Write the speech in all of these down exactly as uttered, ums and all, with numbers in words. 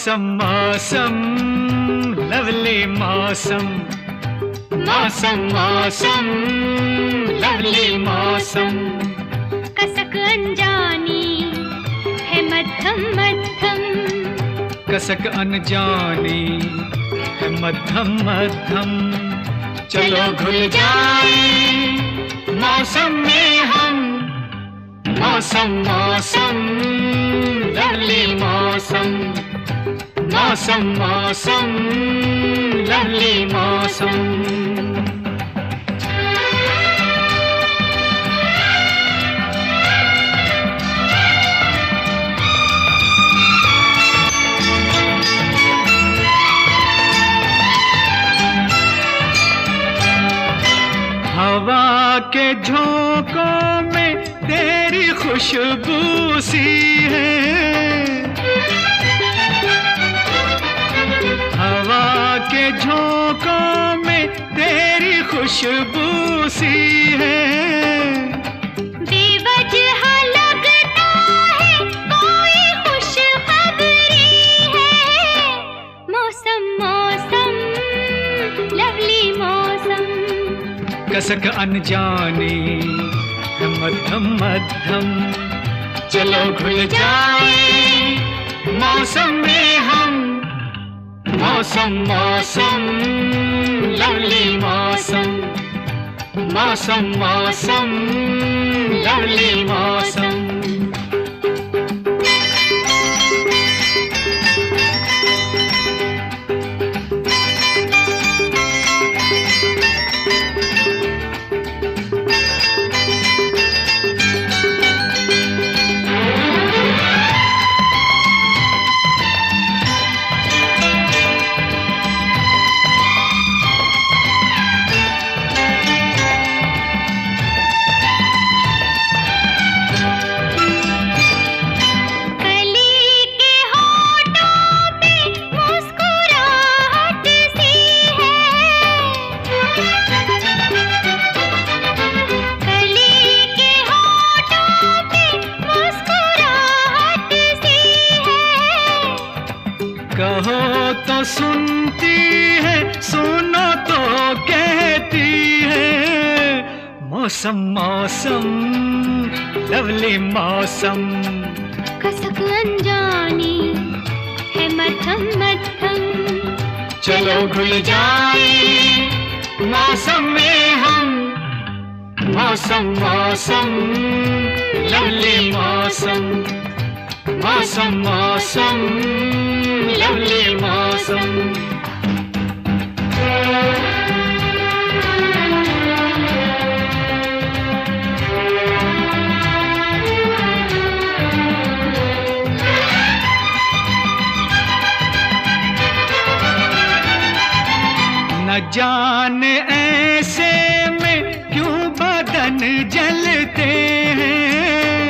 मौसम मौसम लवली मौसम, मौसम मौसम लवली मौसम। कसक अनजानी है मध्यम मध्यम, कसक अनजानी है मध्यम मध्यम। चलो घुल जाए मौसम में हम, मौसम मौसम लवली मौसम, मौसम मौसम लवली मौसम। हवा के झोंकों में तेरी खुशबू सी है, हवा के झोंकों में तेरी खुशबू सी है। बेवजह लगता है कोई खुशखबरी है, मौसम मौसम लवली मौसम। कसक अनजानी है मध्यम मध्यम। चलो घुल जाए मौसम में हम, मौसम मौसम लवली मौसम, मौसम मौसम लवली मौसम। कहो तो सुनती है, सुनो तो कहती है, मौसम मौसम लवली मौसम। कसक अनजानी है मध्यम मध्यम। चलो घुल जाए मौसम में हम, मौसम मौसम लवली मौसम, मौसम मौसम लवली मौसम। न जाने ऐसे में क्यों बदन जलते हैं,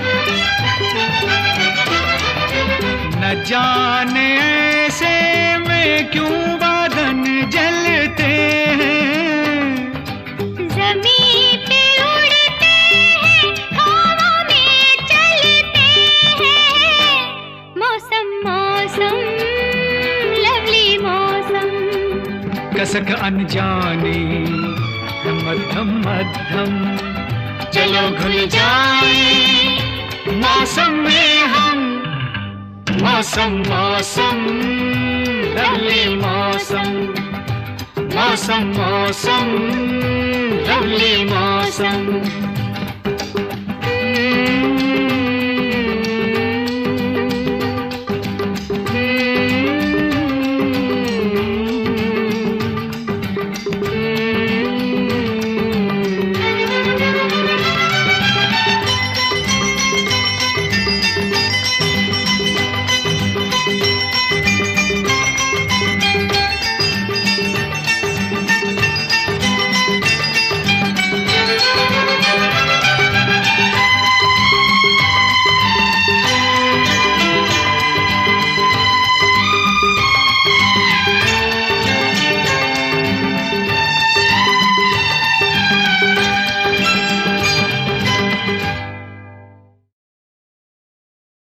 न जाने ऐसे में क्यों बदन जलते हैं। ज़मीं पे उड़ते हैं, हवा में चलते हैं, मौसम मौसम लवली मौसम। कसक अनजानी है मध्यम मध्यम। चलो घुल जाए मौसम में हम, मौसम मौसम लवली मौसम, मौसम मौसम लवली मौसम।